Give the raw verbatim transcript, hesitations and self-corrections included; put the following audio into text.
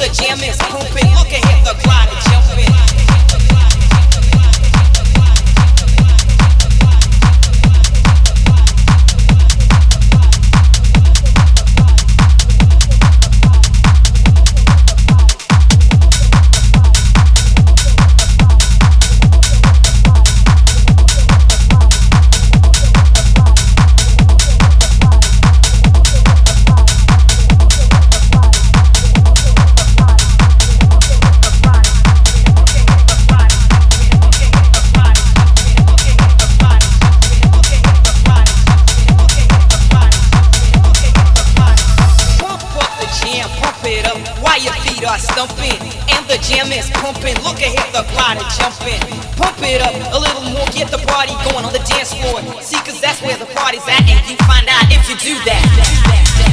the jam is pumping. Look ahead, the crowd is jumping. Stumping and the jam is pumping. Look ahead, the crowd is jumping. Pump it up a little more, get the party going on the dance floor. See, cause that's where the party's at, and you find out if you do that.